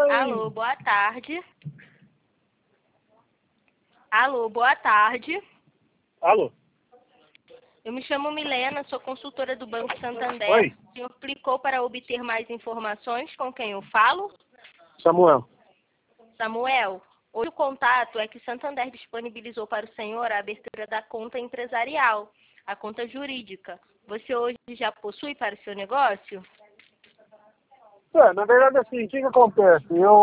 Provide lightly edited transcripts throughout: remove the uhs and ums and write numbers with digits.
Oi! Alô, boa tarde. Alô, boa tarde. Alô? Eu me chamo Milena, sou consultora do Banco Santander. Oi? O senhor clicou para obter mais informações. Com quem eu falo? Samuel. Samuel, hoje o contato é que o Santander disponibilizou para o senhor a abertura da conta empresarial, a conta jurídica. Você hoje já possui para o seu negócio? Na verdade, assim, o que acontece?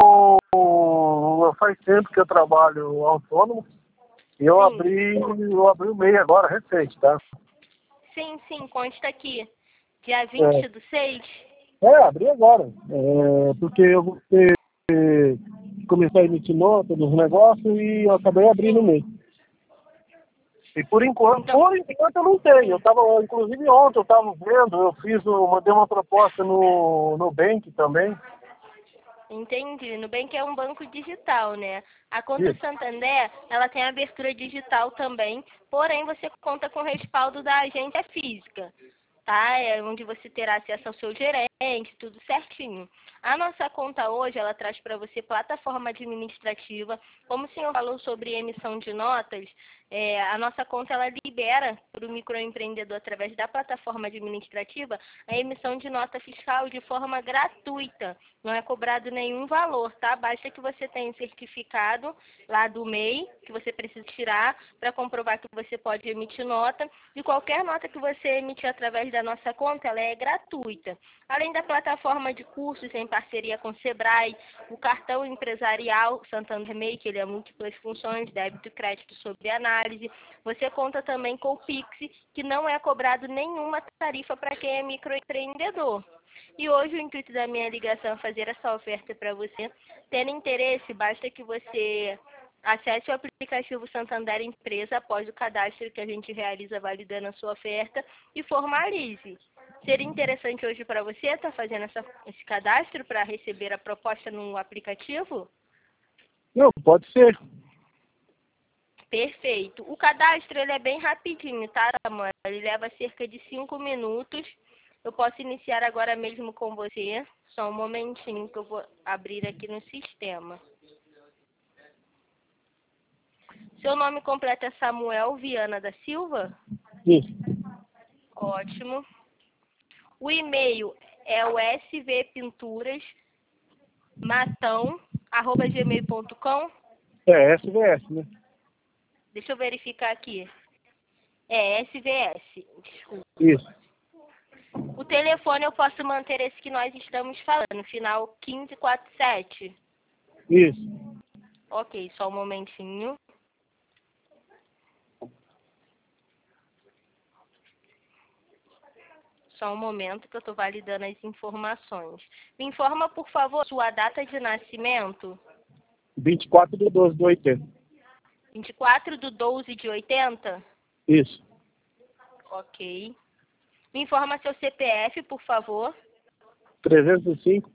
Faz tempo que eu trabalho autônomo e eu Sim. abri o MEI agora, recente, tá? Sim, consta aqui. Dia 20/6. Abri agora. Porque eu vou começar a emitir nota dos negócios e eu acabei abrindo o Sim. MEI. E por enquanto Então, eu não tenho. Eu tava, inclusive ontem eu estava vendo, mandei uma proposta no Nubank também. entendi. Nubank é um banco digital, né? A conta Isso. Santander, ela tem abertura digital também, porém você conta com respaldo da agência física, tá? É onde você terá acesso ao seu gerente, tudo certinho. A nossa conta hoje, ela traz para você plataforma administrativa. Como o senhor falou sobre emissão de notas, a nossa conta ela libera para o microempreendedor, através da plataforma administrativa, a emissão de nota fiscal de forma gratuita. Não é cobrado nenhum valor, tá? Basta que você tenha um certificado lá do MEI, que você precisa tirar para comprovar que você pode emitir nota. E qualquer nota que você emitir através da nossa conta, ela é gratuita. Além da plataforma de cursos em parceria com o Sebrae, o cartão empresarial Santander MEI, que ele é múltiplas funções, débito e crédito sob análise. Você conta também com o Pix, que não é cobrado nenhuma tarifa para quem é microempreendedor. E hoje o intuito da minha ligação é fazer essa oferta para você. Tendo interesse, basta que você acesse o aplicativo Santander Empresa após o cadastro que a gente realiza validando a sua oferta e formalize. Seria interessante hoje para você estar fazendo esse cadastro para receber a proposta no aplicativo? Não, pode ser. Perfeito. O cadastro ele é bem rapidinho, tá, Samuel? Ele leva cerca de 5 minutos. Eu posso iniciar agora mesmo com você. Só um momentinho que eu vou abrir aqui no sistema. Seu nome completo é Samuel Viana da Silva? Isso. Ótimo. O e-mail é o svpinturasmatão@gmail.com. É SVS, né? Deixa eu verificar aqui. É SVS, desculpa. Isso. O telefone eu posso manter esse que nós estamos falando, final 1547. Isso. Ok, só um momentinho. Só um momento que eu estou validando as informações. Me informa, por favor, sua data de nascimento. 24/12/80. 24/12/80? Isso. Ok. Me informa seu CPF, por favor. 305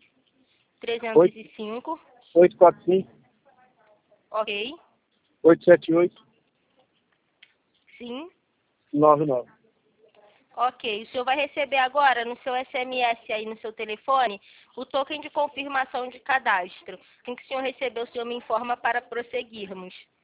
305. 845 Ok. 878 Sim. 99. Ok. O senhor vai receber agora no seu SMS aí no seu telefone o token de confirmação de cadastro. Assim que o senhor receber, o senhor me informa para prosseguirmos.